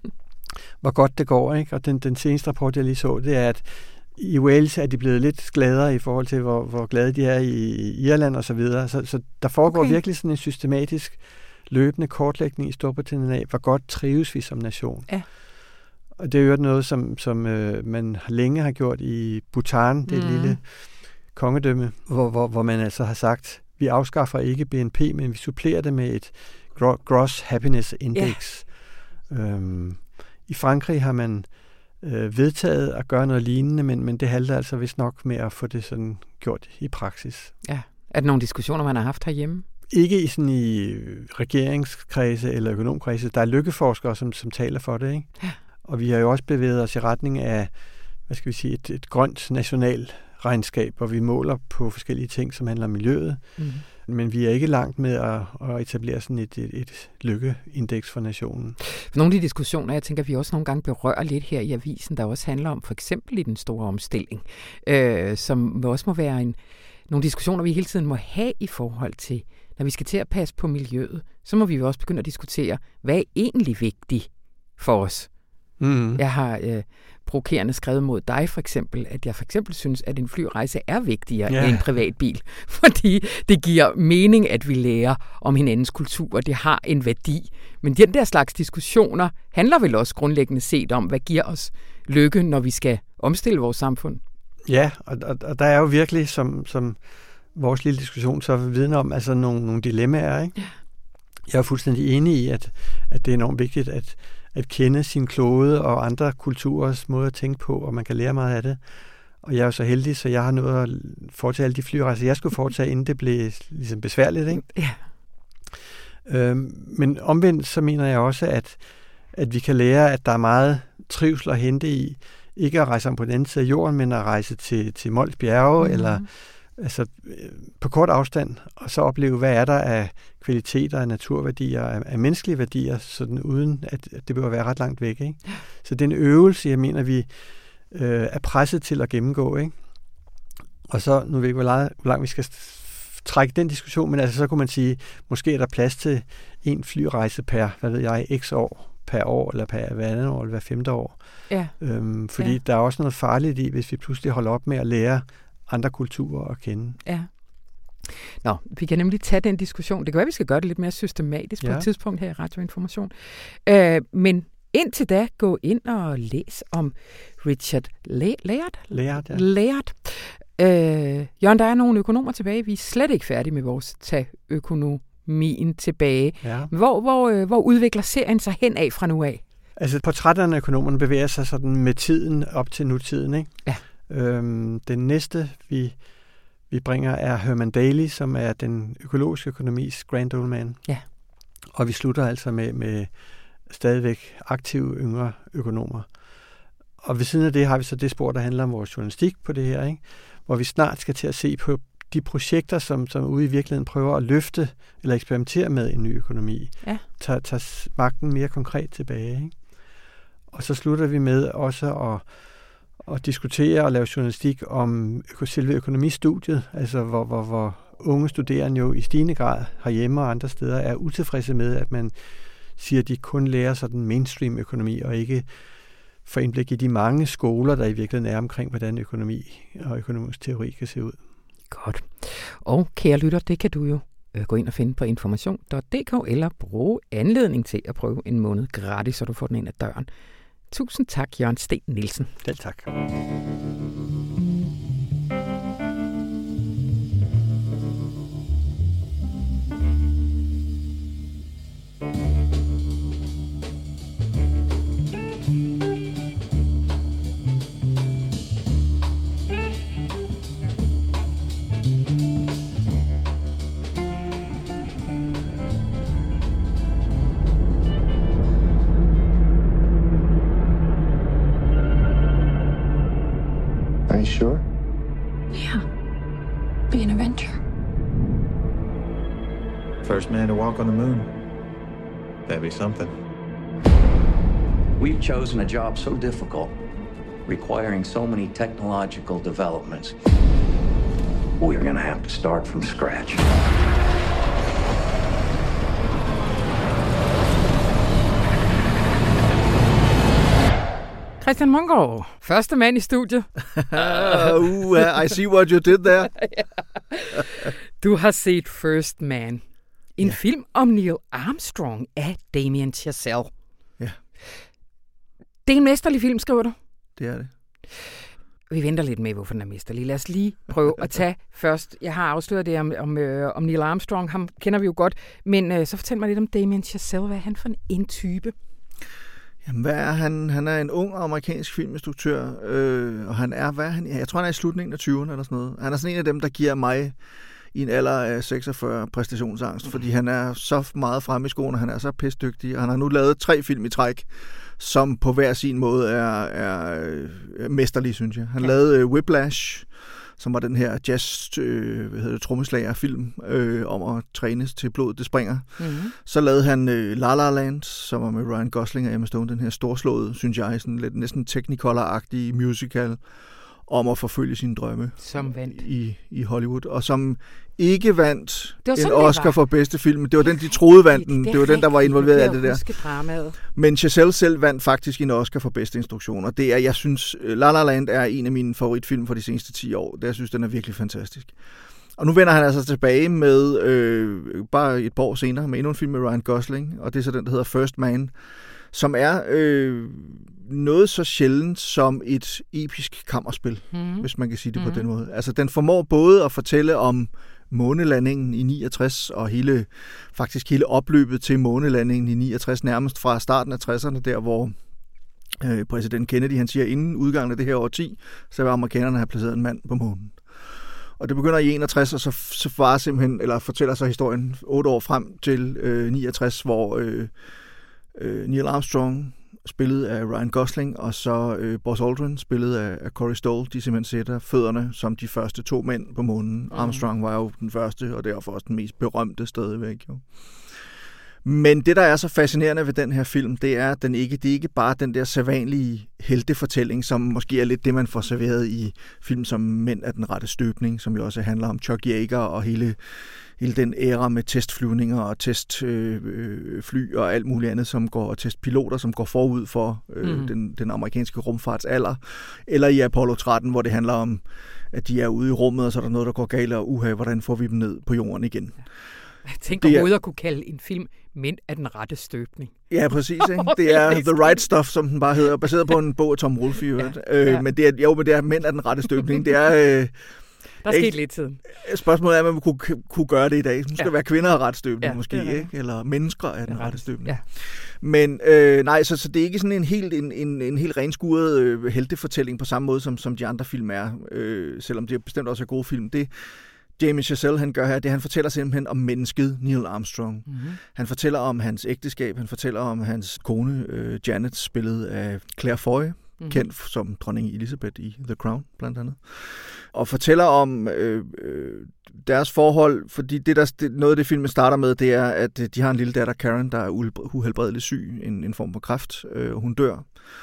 hvor godt det går, ikke? Og den, den seneste rapport, jeg lige så, det er, at i Wales er de blevet lidt gladere i forhold til, hvor, hvor glade de er i, i Irland og så videre. Så, så der foregår okay. virkelig sådan en systematisk løbende kortlægning i Storbritannien af, hvor godt trives vi som nation. Ja. Og det er jo noget, som, som øh, man længe har gjort i Bhutan, det mm. lille kongedømme, hvor, hvor, hvor man altså har sagt, vi afskaffer ikke B N P, men vi supplerer det med et Gross Happiness Index. Ja. Øhm, I Frankrig har man øh, vedtaget at gøre noget lignende, men, men det halter altså vist nok med at få det sådan gjort i praksis. Ja. Er det nogle diskussioner, man har haft herhjemme? Ikke i sådan i regeringskredse eller økonomkredse. Der er lykkeforskere, som, som taler for det, ikke? Ja. Og vi har jo også bevæget os i retning af, hvad skal vi sige, et, et grønt national regnskab, hvor vi måler på forskellige ting, som handler om miljøet. Mm. Men vi er ikke langt med at, at etablere sådan et, et, et lykkeindeks for nationen. For nogle af de diskussioner, jeg tænker, vi også nogle gange berører lidt her i avisen, der også handler om for eksempel i den store omstilling, øh, som også må være en, nogle diskussioner, vi hele tiden må have i forhold til, når vi skal til at passe på miljøet, så må vi jo også begynde at diskutere, hvad er egentlig vigtigt for os? Mm. Jeg har øh, provokerende skrevet mod dig for eksempel, at jeg for eksempel synes, at en flyrejse er vigtigere yeah. end en privatbil, fordi det giver mening, at vi lærer om hinandens kultur, og det har en værdi. Men den der slags diskussioner handler vel også grundlæggende set om, hvad giver os lykke, når vi skal omstille vores samfund? Ja, og, og, og der er jo virkelig, som, som vores lille diskussion så vidner om, altså nogle, nogle dilemmaer, ikke? Yeah. Jeg er fuldstændig enig i, at, at det er enormt vigtigt, at at kende sin klode og andre kulturers måde at tænke på, og man kan lære meget af det. Og jeg er jo så heldig, så jeg har nået at foretage alle de flyrejser, jeg skulle foretage, inden det blev ligesom besværligt, ikke? Ja. Øhm, men omvendt, så mener jeg også, at, at vi kan lære, at der er meget trivsel at hente i, ikke at rejse om på den anden side af jorden, men at rejse til, til Mols Bjerge, mm. eller altså på kort afstand, og så opleve, hvad er der af kvaliteter, af naturværdier, af, af menneskelige værdier, sådan uden at, at det bør være ret langt væk, ikke? Så det er en øvelse, jeg mener, vi øh, er presset til at gennemgå, ikke? Og så, nu ved jeg ikke, hvor langt, hvor langt vi skal trække den diskussion, men altså så kunne man sige, måske er der plads til en flyrejse per, hvad ved jeg, x år, per år, eller per hver andet år, eller hver femte år. Ja. Øhm, fordi ja. der er også noget farligt i, hvis vi pludselig holder op med at lære andre kulturer at kende. Ja. Nå, vi kan nemlig tage den diskussion. Det kan være, vi skal gøre det lidt mere systematisk ja. på et tidspunkt her i Radio Information. Øh, men indtil da, gå ind og læs om Richard Le- Layard. Layard, ja. Layard. Øh, Jørgen, der er nogle økonomer tilbage. Vi er slet ikke færdige med vores tag økonomien tilbage. Ja. Hvor, hvor, øh, hvor udvikler serien sig hen af fra nu af? Altså, portrætterne af økonomerne bevæger sig sådan med tiden op til nutiden, ikke? Ja. Øhm, den næste, vi, vi bringer, er Herman Daly, som er den økologiske økonomis grand old man. Ja. Og vi slutter altså med, med stadigvæk aktive yngre økonomer. Og ved siden af det har vi så det spor, der handler om vores journalistik på det her, ikke? Hvor vi snart skal til at se på de projekter, som, som ude i virkeligheden prøver at løfte eller eksperimentere med en ny økonomi. Ja. Tager, tager magten mere konkret tilbage, ikke? Og så slutter vi med også at og diskutere og lave journalistik om øko- selve økonomistudiet, altså hvor, hvor, hvor unge studerende jo i stigende grad herhjemme og andre steder er utilfredse med, at man siger, at de kun lærer sådan mainstream-økonomi og ikke får indblik i de mange skoler, der i virkeligheden er omkring, hvordan økonomi og økonomisk teori kan se ud. Godt. Og kære lytter, det kan du jo gå ind og finde på information punktum d k eller bruge anledning til at prøve en måned gratis, så du får den ind ad døren. Tusind tak, Jørgen Steen Nielsen. Selv tak. Are you sure? Yeah. Be an Avenger. First man to walk on the moon. That'd be something. We've chosen a job so difficult, requiring so many technological developments, we're going to have to start from scratch. Christian Mungård, første mand i studiet. uh, uh, I see what you did there. Du har set First Man. En ja. film om Neil Armstrong af Damien Chazelle. Ja. Det er en mesterlig film, skriver du? Det er det. Vi venter lidt med, hvorfor den er mesterlig. Lad os lige prøve at tage først. Jeg har afsløret det om, om, øh, om Neil Armstrong. Ham kender vi jo godt. Men øh, så fortæl mig lidt om Damien Chazelle. Hvad er han for en type? Jamen, hvad er han? Han er en ung amerikansk filminstruktør, øh, og han er, hvad er han? Jeg tror, han er i slutningen af tyverne eller sådan noget. Han er sådan en af dem, der giver mig i en alder af seksogfyrre præstationsangst, fordi han er så meget fremme i skoene, han er så pisdygtig, og han har nu lavet tre film i træk, som på hver sin måde er, er mesterlige, synes jeg. Han ja. lavede uh, Whiplash, som var den her jazz, øh, hvad hedder det, trommeslager-film øh, om at trænes til blodet, det springer. Mm-hmm. Så lavede han øh, La La Land, som var med Ryan Gosling og Emma Stone, den her storslåede, synes jeg, sådan lidt næsten Technicolor-agtige musical om at forfølge sine drømme. Som vandt. I, i Hollywood, og som ikke vandt en Oscar for bedste film. Det var den, de troede vandt den. Det, det var den, der var involveret i alt det der. Men Chazelle selv vandt faktisk en Oscar for bedste instruktion, og det er, jeg synes, La La Land er en af mine favoritfilm for de seneste ti år. Det, jeg synes, den er virkelig fantastisk. Og nu vender han altså tilbage med, øh, bare et par år senere, med endnu en film med Ryan Gosling, og det er så den, der hedder First Man, som er øh, noget så sjældent som et episk kammerspil, mm. hvis man kan sige det mm. på den måde. Altså, den formår både at fortælle om månelandingen i niogtres, og hele, faktisk hele opløbet til månelandingen i niogtres, nærmest fra starten af tresserne, der hvor øh, præsident Kennedy, han siger, inden udgangen af det her årti, så vil amerikanerne have placeret en mand på månen. Og det begynder i enogtres, og så, så var simpelthen, eller fortæller sig historien otte år frem til øh, niogtres, hvor øh, øh, Neil Armstrong, spillet af Ryan Gosling, og så øh, Buzz Aldrin, spillet af, af Corey Stoll, de simpelthen sætter fødderne som de første to mænd på månen. Mm. Armstrong var jo den første, og derfor også den mest berømte stadigvæk. Jo. Men det, der er så fascinerende ved den her film, det er, at den ikke, det er ikke bare den der sædvanlige heltefortælling, som måske er lidt det, man får serveret i film som Mænd af den rette støbning, som jo også handler om Chuck Yeager og hele, hele den æra med testflyvninger og testfly øh, og alt muligt andet, som går, og testpiloter, som går forud for øh, mm. den, den amerikanske rumfartsalder. Eller i Apollo tretten, hvor det handler om, at de er ude i rummet, og så er der noget, der går galt, og uha, hvordan får vi dem ned på jorden igen. Jeg tænker overhovedet at kunne kalde en film Mænd af den rette støbning. Ja, præcis. Ikke? Det er The Right Stuff, som den bare hedder, baseret på en bog af Tom Wolfe. Ja, øh, ja. Men det er, jo, men det er Mænd af den rette støbning. Det er... Øh, der er sket lidt tiden. Spørgsmålet er, om man kunne, kunne gøre det i dag. Nu skal ja. være kvinder af ret støbning, ja, måske, ikke? Eller mennesker af den rette støbning. Ja. Men øh, nej, så, så det er ikke sådan en helt, en, en, en helt renskuret øh, heltefortælling på samme måde, som, som de andre film er, øh, selvom det bestemt også er gode film. Det Damien Chazelle, han gør her, det han fortæller simpelthen om mennesket Neil Armstrong. Mm-hmm. Han fortæller om hans ægteskab, han fortæller om hans kone øh, Janet, spillet af Claire Foy, mm-hmm. kendt som dronning Elizabeth i The Crown, blandt andet. Og fortæller om øh, øh, deres forhold, fordi det, der, det, noget af det filmen starter med, det er, at de har en lille datter, Karen, der er uhelbredelig syg, en, en form for kræft. Øh, hun dør.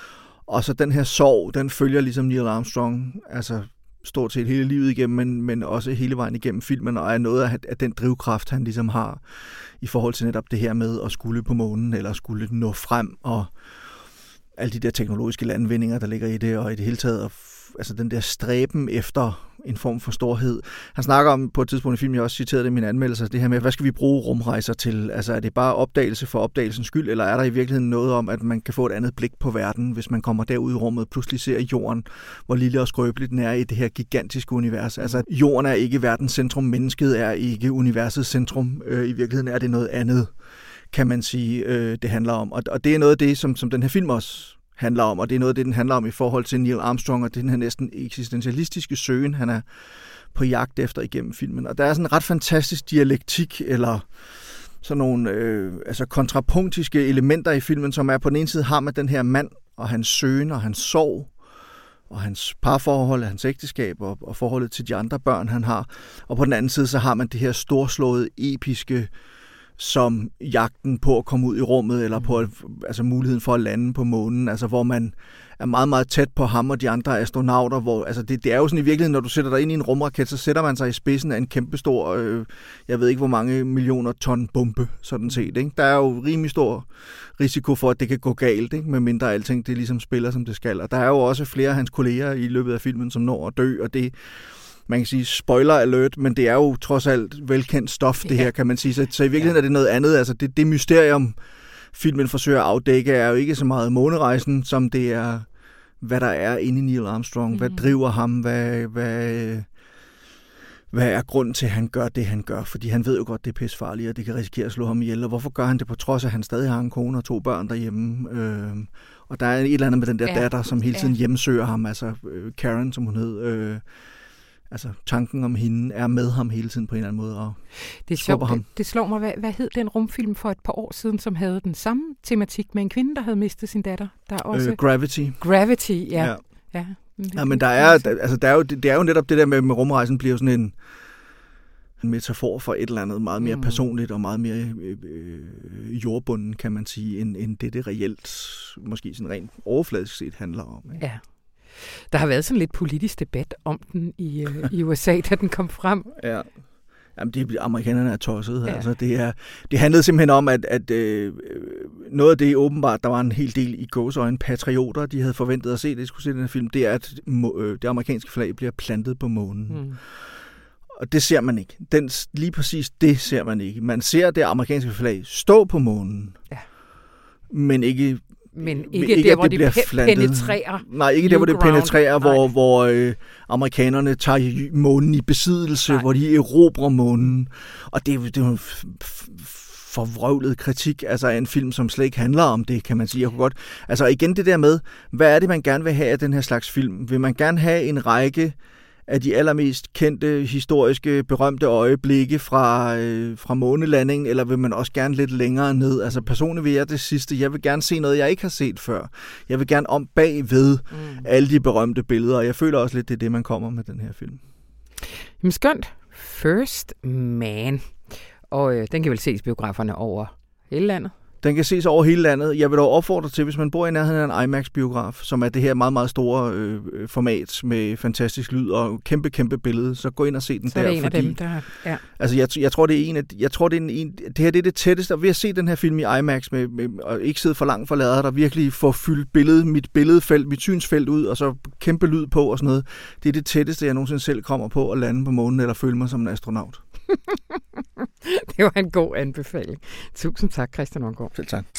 Og så den her sorg, den følger ligesom Neil Armstrong, altså stort set hele livet igennem, men, men også hele vejen igennem filmen, og er noget af, af den drivkraft, han ligesom har i forhold til netop det her med at skulle på månen, eller skulle nå frem, og alle de der teknologiske landvindinger, der ligger i det, og i det hele taget, altså den der stræben efter en form for storhed. Han snakker om på et tidspunkt i filmen, jeg også citerede det i min anmeldelse, det her med, hvad skal vi bruge rumrejser til? Altså er det bare opdagelse for opdagelsens skyld, eller er der i virkeligheden noget om, at man kan få et andet blik på verden, hvis man kommer derud i rummet, pludselig ser jorden, hvor lille og skrøbeligt den er i det her gigantiske univers. Altså jorden er ikke verdens centrum, mennesket er ikke universets centrum. Øh, I virkeligheden er det noget andet, kan man sige, øh, det handler om. Og, og det er noget af det, som, som den her film også handler om, og det er noget af det, den handler om i forhold til Neil Armstrong, og det er den her næsten eksistentialistiske søgen, han er på jagt efter igennem filmen. Og der er sådan en ret fantastisk dialektik, eller sådan nogle øh, altså kontrapunktiske elementer i filmen, som er på den ene side har man den her mand, og hans søgen, og hans sorg, og hans parforhold, hans ægteskab, og, og forholdet til de andre børn, han har. Og på den anden side, så har man det her storslåede, episke som jagten på at komme ud i rummet, eller på at, altså muligheden for at lande på månen, altså hvor man er meget, meget tæt på ham og de andre astronauter, hvor, altså det, det er jo sådan i virkeligheden, når du sætter dig ind i en rumraket, så sætter man sig i spidsen af en kæmpestor, øh, jeg ved ikke hvor mange millioner ton bombe, sådan set, ikke? Der er jo rimelig stor risiko for, at det kan gå galt, ikke? Medmindre alting det ligesom spiller, som det skal, og der er jo også flere af hans kolleger i løbet af filmen, som når at dø, og det, man kan sige spoiler alert, men det er jo trods alt velkendt stof, det ja. her, kan man sige, så, så i virkeligheden ja. er det noget andet, altså det, det mysterium, filmen forsøger at afdække, er jo ikke så meget månerejsen, som det er, hvad der er inde i Neil Armstrong, mm-hmm. hvad driver ham, hvad, hvad, hvad er grunden til, at han gør det, han gør, fordi han ved jo godt, det er pissefarligt, og det kan risikere at slå ham ihjel, og hvorfor gør han det på trods af, at han stadig har en kone og to børn derhjemme, øh, og der er et eller andet med den der ja. datter, som hele tiden ja. hjemsøger ham, altså øh, Karen, som hun hed, øh, altså tanken om hende er med ham hele tiden på en eller anden måde, og det, er sjovt, ham. Det, det slår mig, hvad, hvad hed den rumfilm for et par år siden, som havde den samme tematik med en kvinde, der havde mistet sin datter? Der er også øh, Gravity. Gravity, ja. ja. ja. Ja, men der er, der, altså, der er jo, det er jo netop det der med, med rumrejsen bliver jo sådan en, en metafor for et eller andet meget mere mm. personligt og meget mere øh, øh, jordbunden, kan man sige, end, end det, det reelt, måske sådan rent overfladisk set handler om. Ikke? Ja. Der har været sådan lidt politisk debat om den i, øh, i U S A, da den kom frem. Ja. Jamen, det, amerikanerne er tosset. Ja. Altså, det, er, det handlede simpelthen om, at, at øh, noget af det åbenbart, der var en hel del i gåseøjne patrioter, de havde forventet at se, det skulle se den her film, det er, at øh, det amerikanske flag bliver plantet på månen. Mm. Og det ser man ikke. Den, lige præcis det ser man ikke. Man ser det amerikanske flag stå på månen, ja. men ikke... Men ikke, ikke der, hvor det de pe- penetrerer. Nej, ikke der, hvor det penetrerer, hvor, hvor øh, amerikanerne tager månen i besiddelse, Nej. hvor de erobrer månen. Og det, det er jo en f- f- forvrøvlet kritik altså af en film, som slet ikke handler om det, kan man sige. Jeg kunne godt, altså igen det der med, hvad er det, man gerne vil have af den her slags film? Vil man gerne have en række af de allermest kendte, historiske, berømte øjeblikke fra, øh, fra månelandingen, eller vil man også gerne lidt længere ned? Altså personligt vil jeg det sidste. Jeg vil gerne se noget, jeg ikke har set før. Jeg vil gerne om bagved mm. alle de berømte billeder, og jeg føler også lidt, det er det, man kommer med den her film. Jamen skønt. First Man. Og øh, den kan vel ses biograferne over hele landet? Den kan ses over hele landet. Jeg vil dog opfordre til, hvis man bor i nærheden af en IMAX-biograf, som er det her meget, meget store øh, format med fantastisk lyd og kæmpe, kæmpe billede, så gå ind og se den så der. Så er en fordi, af dem, der... Ja. Altså, jeg, jeg tror, det er en af... Jeg tror, det er en, en... Det her det er det tætteste, og ved at se den her film i IMAX, med, med, og ikke sidde for langt for lader, der virkelig får fyldt billede, mit billedfelt, mit synsfelt ud, og så kæmpe lyd på og sådan noget. Det er det tætteste, jeg nogensinde selv kommer på at lande på månen, eller føle mig som en astronaut. Det var en god anbefaling. Tusind tak, Christian Onggaard. Selv tak.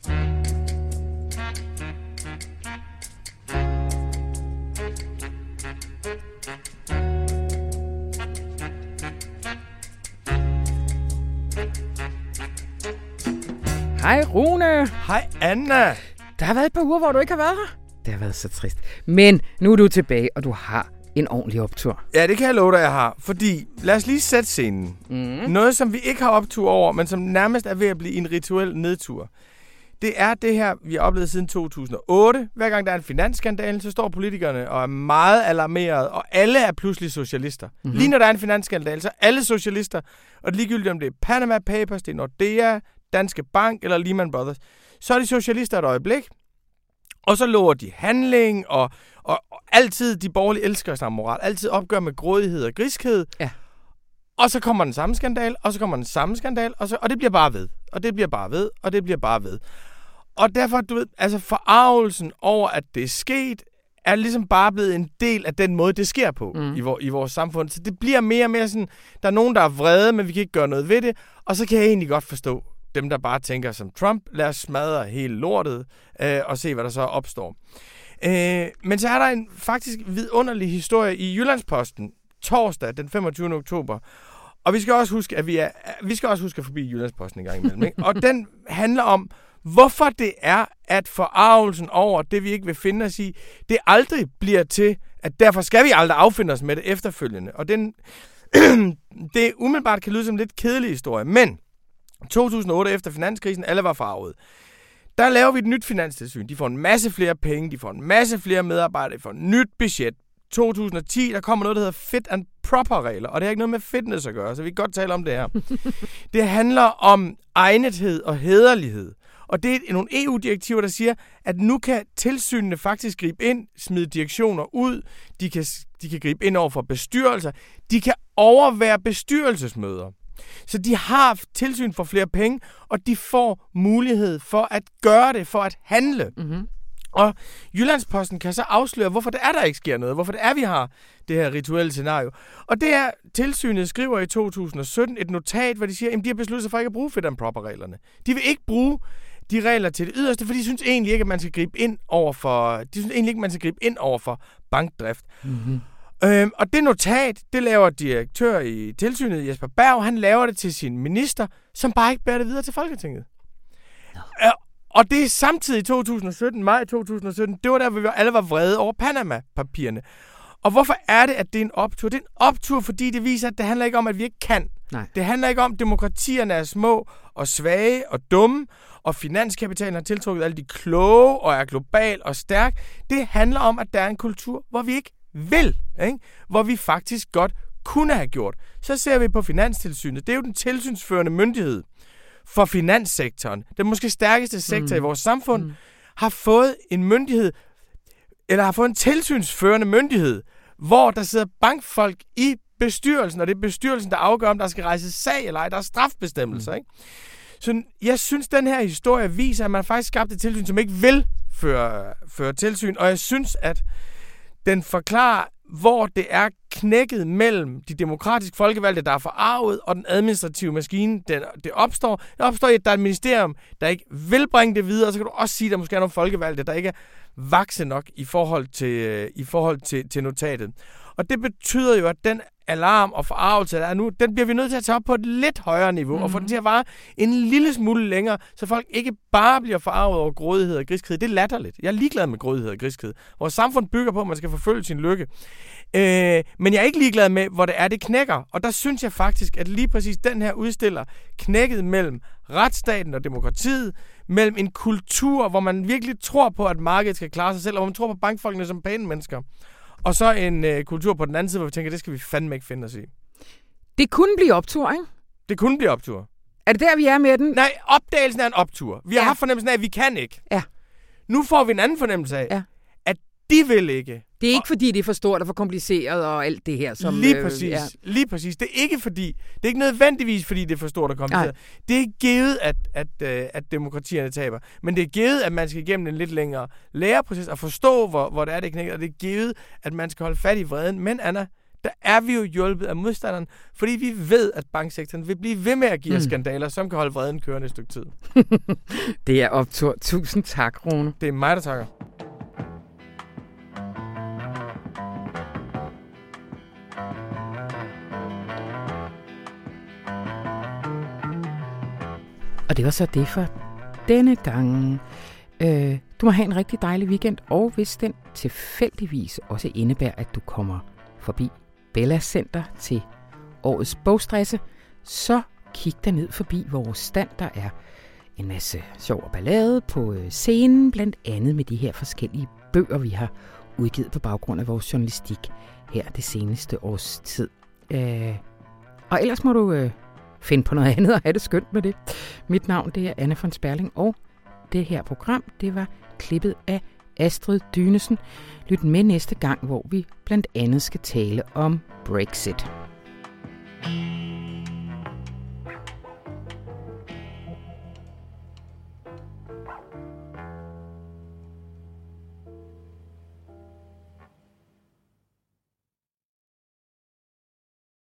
Hej Rune. Hej Anna. Der har været et par uger, hvor du ikke har været her. Det har været så trist. Men nu er du tilbage, og du har en ordentlig optur. Ja, det kan jeg love dig, jeg har. Fordi, lad os lige sætte scenen. Mm. Noget, som vi ikke har optur over, men som nærmest er ved at blive en rituel nedtur. Det er det her, vi har oplevet siden to tusind og otte. Hver gang der er en finansskandale, så står politikerne og er meget alarmeret, og alle er pludselig socialister. Mm-hmm. Lige når der er en finansskandale, så er alle socialister. Og det ligegyldigt, om det er Panama Papers, det er Nordea, Danske Bank eller Lehman Brothers, så er de socialister et øjeblik. Og så lover de handling, og, og, og altid de borgerlige elsker sig moral. Altid opgør med grådighed og griskhed. Ja. Og så kommer den samme skandal, og så kommer den samme skandal, og, så, og det bliver bare ved. Og det bliver bare ved, og det bliver bare ved. Og derfor, du ved, altså forarvelsen over, at det er sket, er ligesom bare blevet en del af den måde, det sker på mm. i, vor, i vores samfund. Så det bliver mere og mere sådan, der er nogen, der er vrede, men vi kan ikke gøre noget ved det. Og så kan jeg egentlig godt forstå dem, der bare tænker som Trump, lad os smadre hele lortet, øh, og se, hvad der så opstår. Øh, men så er der en faktisk vidunderlig historie i Jyllandsposten, torsdag den femogtyvende oktober. Og vi skal også huske, at vi er, vi skal også huske at forbi Jyllandsposten en gang imellem. Ikke? Og den handler om, hvorfor det er, at forarvelsen over det, vi ikke vil finde os i, det aldrig bliver til, at derfor skal vi aldrig affinde os med det efterfølgende. Og den, det umiddelbart kan lyde som en lidt kedelig historie, men to tusind og otte efter finanskrisen, alle var farvet. Der laver vi et nyt finanstilsyn. De får en masse flere penge, de får en masse flere medarbejdere, de får et nyt budget. to tusind og ti, der kommer noget, der hedder fit and proper-regler, og det har ikke noget med fitness at gøre, så vi kan godt tale om det her. Det handler om egnethed og hæderlighed. Og det er nogle E U-direktiver, der siger, at nu kan tilsynene faktisk gribe ind, smide direktioner ud, de kan, de kan gribe ind over for bestyrelser, de kan overvære bestyrelsesmøder. Så de har tilsyn for flere penge, og de får mulighed for at gøre det, for at handle. Mm-hmm. Og Jyllandsposten kan så afsløre, hvorfor det er, der ikke sker noget. Hvorfor det er, vi har det her rituelle scenario. Og det er, tilsynet skriver i to tusind og sytten et notat, hvor de siger, at de har besluttet sig for ikke at bruge fit and proper-reglerne. De vil ikke bruge de regler til det yderste, for de synes egentlig ikke, at man skal gribe ind over for, de synes egentlig ikke, at man skal gribe ind over for bankdrift. Mm-hmm. Øhm, og det notat, det laver direktør i tilsynet, Jesper Berg, han laver det til sin minister, som bare ikke bærer det videre til Folketinget. No. Øh, og det er samtidig i to tusind og sytten, maj to tusind og sytten, det var der, hvor vi alle var vrede over Panama-papirerne. Og hvorfor er det, at det er en optur? Det er en optur, fordi det viser, at det handler ikke om, at vi ikke kan. Nej. Det handler ikke om, at demokratierne er små og svage og dumme, og finanskapitalen har tiltrukket alle de kloge og er global og stærk. Det handler om, at der er en kultur, hvor vi ikke vil, ikke? Hvor vi faktisk godt kunne have gjort. Så ser vi på Finanstilsynet. Det er jo den tilsynsførende myndighed for finanssektoren. Den måske stærkeste sektor mm. i vores samfund mm. har fået en myndighed, eller har fået en tilsynsførende myndighed, hvor der sidder bankfolk i bestyrelsen, og det er bestyrelsen, der afgør, om der skal rejses sag eller ej. Der er strafbestemmelser, mm. ikke? Så jeg synes, den her historie viser, at man faktisk skabte et tilsyn, som ikke vil føre, føre tilsyn, og jeg synes, at den forklarer, hvor det er knækket mellem de demokratisk folkevalgte, der er forarvet, og den administrative maskine, den, det opstår. Det opstår i, at der er et ministerium, der ikke vil bringe det videre, og så kan du også sige, at der måske er nogle folkevalgte, der ikke er vakse nok i forhold til, i forhold til, til notatet. Og det betyder jo, at den alarm og forarvelse, der er nu, den bliver vi nødt til at tage op på et lidt højere niveau, mm-hmm. og få den til at vare en lille smule længere, så folk ikke bare bliver forarvet over grådighed og griskhed. Det er latterligt. Jeg er ligeglad med grådighed og griskhed. Vores samfund bygger på, at man skal forfølge sin lykke. Øh, men jeg er ikke ligeglad med, hvor det er, det knækker. Og der synes jeg faktisk, at lige præcis den her udstiller knækket mellem retsstaten og demokratiet, mellem en kultur, hvor man virkelig tror på, at markedet skal klare sig selv, og hvor man tror på bankfolkene som pæne mennesker. Og så en øh, kultur på den anden side, hvor vi tænker, det skal vi fandme ikke finde os i. Det kunne blive optur, ikke? Det kunne blive optur. Er det der, vi er med den? Nej, opdagelsen er en optur. Vi ja. har haft fornemmelsen af, at vi kan ikke. Ja. Nu får vi en anden fornemmelse af, ja. at de vil ikke. Det er ikke, og fordi det er for stort og for kompliceret og alt det her. Som, lige præcis. Øh, ja. Lige præcis. Det er ikke fordi, det er ikke nødvendigvis, fordi det er for stort og kompliceret. Nej. Det er givet, at, at, at, at demokratierne taber. Men det er givet, at man skal igennem en lidt længere læreproces og forstå, hvor, hvor det er, det knækker. Og det er givet, at man skal holde fat i vreden. Men Anna, der er vi jo hjulpet af modstanderen, fordi vi ved, at banksektoren vil blive ved med at give os mm. skandaler, som kan holde vreden kørende et stykke tid. Det er optur. Tusind tak, Rune. Det er mig, der takker. Og det var så det for denne gang. Øh, du må have en rigtig dejlig weekend, og hvis den tilfældigvis også indebærer, at du kommer forbi Bella Center til årets bogstresse, så kig der ned forbi vores stand. Der er en masse sjov og ballade på scenen, blandt andet med de her forskellige bøger, vi har udgivet på baggrund af vores journalistik her det seneste års tid. Øh, og ellers må du øh, finde på noget andet og have det skønt med det. Mit navn, det er Anna von Sperling, og det her program, det var klippet af Astrid Dynesen. Lyt med næste gang, hvor vi blandt andet skal tale om Brexit.